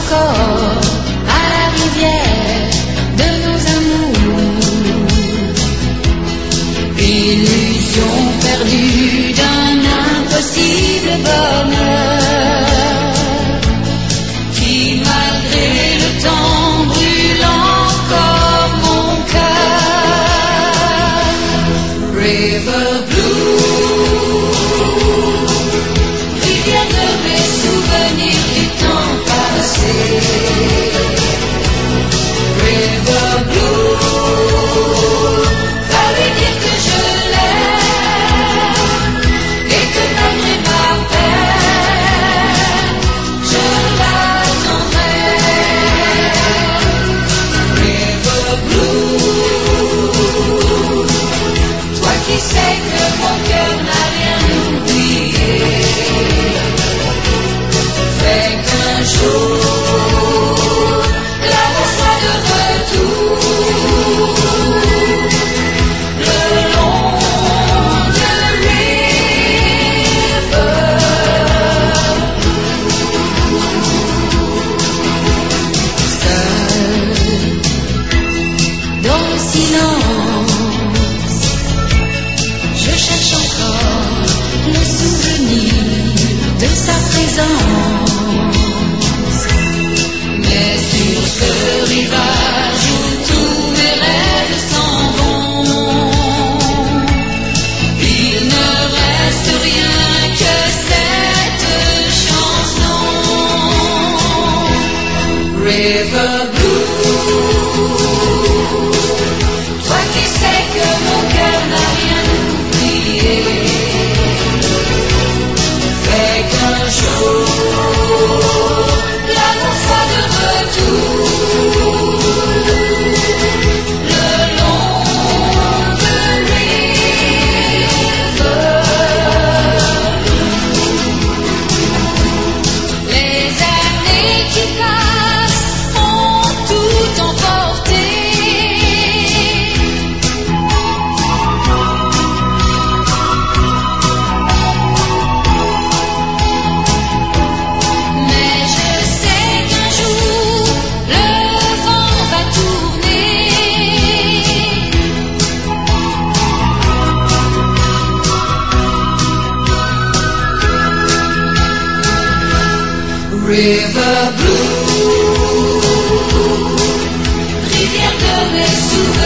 encore à la rivière de nos amours. Illusion perdue d'un impossible bonheur qui, malgré le temps, brûle encore mon cœur. River Blue, rivière de mes souvenirs du temps passé. River Blue, va lui dire que je l'aime et que malgré ma peine, je l'attendrai. River Blue, toi qui sais que mon cœur n'a rien oublié, fais qu'un jour l'amour soit de retour le long de River. Seul dans le silence, je cherche encore le souvenir de sa présence. Mais sur ce rivage où tous mes rêves s'en vont, il ne reste rien que cette chanson. River Blue, toi qui sais que mon cœur n'a rien oublié, fais qu'un jour l'amour soit de retour le long de River. Les années qui passent ont tout emporté. Mais je sais qu'un jour le vent va tourner. River Blue, rivière de mes souvenirs.